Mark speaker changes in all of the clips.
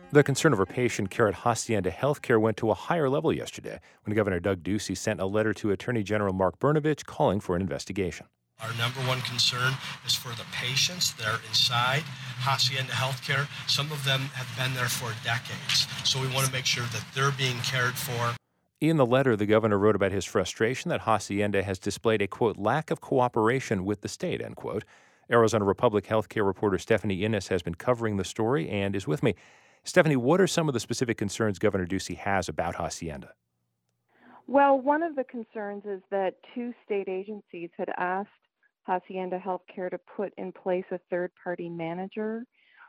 Speaker 1: The concern over patient care at Hacienda Healthcare went to a higher level yesterday when Governor Doug Ducey sent a letter to Attorney General Mark Brnovich calling for an investigation.
Speaker 2: Our number one concern is for the patients that are inside Hacienda Healthcare. Some of them have been there for decades, so we want to make sure that they're being cared for.
Speaker 1: In the letter, the governor wrote about his frustration that Hacienda has displayed a, quote, lack of cooperation with the state, end quote. Arizona Republic healthcare reporter Stephanie Innes has been covering the story and is with me. Stephanie, what are some of the specific concerns Governor Ducey has about Hacienda?
Speaker 3: Well, one of the concerns is that two state agencies had asked Hacienda Healthcare to put in place a third-party manager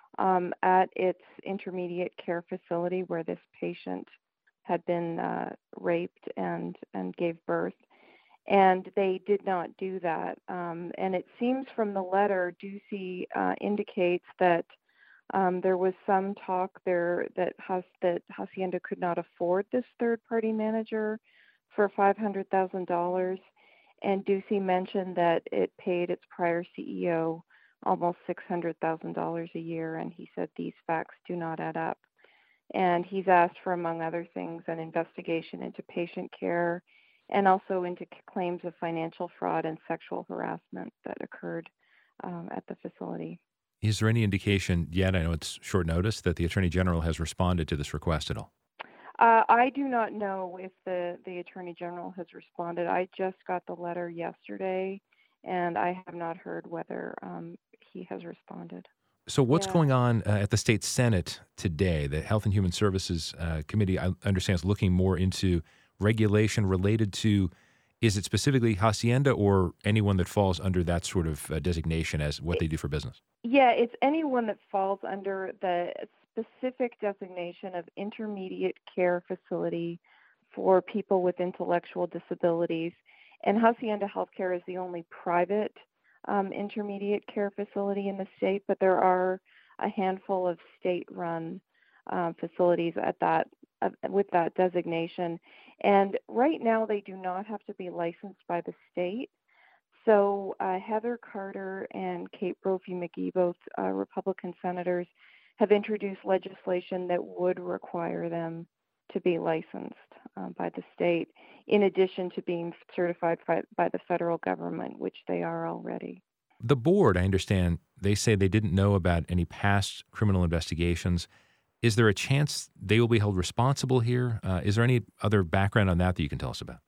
Speaker 3: at its intermediate care facility where this patient had been raped and gave birth. And they did not do that. And it seems from the letter, Ducey indicates that there was some talk there that Hacienda could not afford this third-party manager for $500,000. And Ducey mentioned that it paid its prior CEO almost $600,000 a year, and he said these facts do not add up. And he's asked for, among other things, an investigation into patient care and also into claims of financial fraud and sexual harassment that occurred at the facility.
Speaker 1: Is there any indication yet, I know it's short notice, that the Attorney General has responded to this request at all?
Speaker 3: I do not know if the Attorney General has responded. I just got the letter yesterday, and I have not heard whether he has responded.
Speaker 1: So what's going on at the state Senate today? The Health and Human Services Committee, I understand, is looking more into regulation related to, is it specifically Hacienda or anyone that falls under that sort of designation as what they do for business?
Speaker 3: Yeah, it's anyone that falls under the specific designation of intermediate care facility for people with intellectual disabilities. And Hacienda Healthcare is the only private intermediate care facility in the state, but there are a handful of state-run facilities at that with that designation. And right now, they do not have to be licensed by the state. So Heather Carter and Kate Brophy-McGee, both Republican senators, have introduced legislation that would require them to be licensed by the state, in addition to being certified by the federal government, which they are already.
Speaker 1: The board, I understand, they say they didn't know about any past criminal investigations. Is there a chance they will be held responsible here? Is there any other background on that you can tell us about?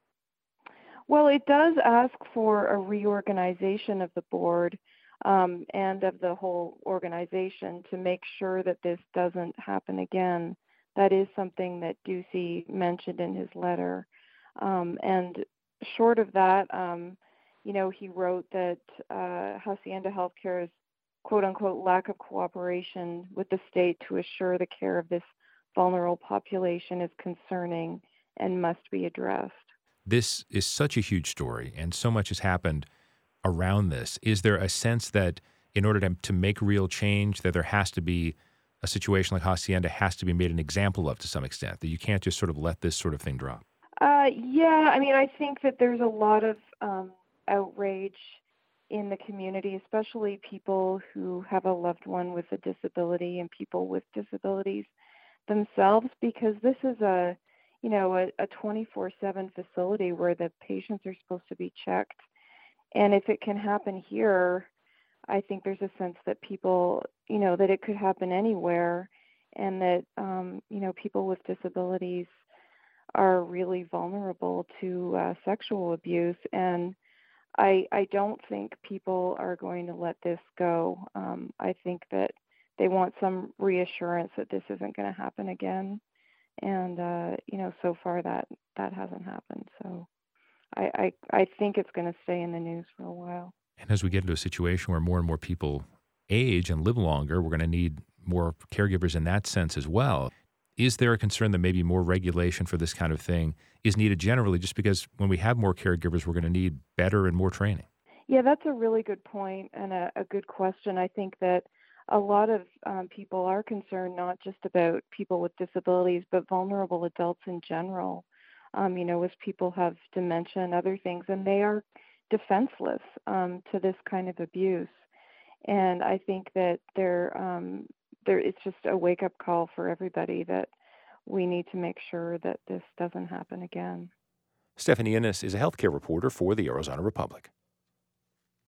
Speaker 3: Well, it does ask for a reorganization of the board and of the whole organization to make sure that this doesn't happen again. That is something that Ducey mentioned in his letter. And short of that, he wrote that Hacienda Healthcare's quote-unquote lack of cooperation with the state to assure the care of this vulnerable population is concerning and must be addressed.
Speaker 1: This is such a huge story, and so much has happened around this. Is there a sense that in order to make real change, that there has to be a situation like Hacienda has to be made an example of to some extent, that you can't just sort of let this sort of thing drop?
Speaker 3: I think that there's a lot of outrage in the community, especially people who have a loved one with a disability and people with disabilities themselves, because this is a 24/7 facility where the patients are supposed to be checked. And if it can happen here, I think there's a sense that people, that it could happen anywhere, and that, people with disabilities are really vulnerable to sexual abuse. And I don't think people are going to let this go. I think that they want some reassurance that this isn't going to happen again. And, so far that hasn't happened. So I think it's going to stay in the news for a while.
Speaker 1: And as we get into a situation where more and more people age and live longer, we're going to need more caregivers in that sense as well. Is there a concern that maybe more regulation for this kind of thing is needed generally, just because when we have more caregivers, we're going to need better and more training?
Speaker 3: Yeah, that's a really good point and a good question. I think that a lot of people are concerned not just about people with disabilities, but vulnerable adults in general, as people have dementia and other things, and they are defenseless to this kind of abuse. And I think that it's just a wake-up call for everybody that we need to make sure that this doesn't happen again.
Speaker 1: Stephanie Innes is a healthcare reporter for the Arizona Republic.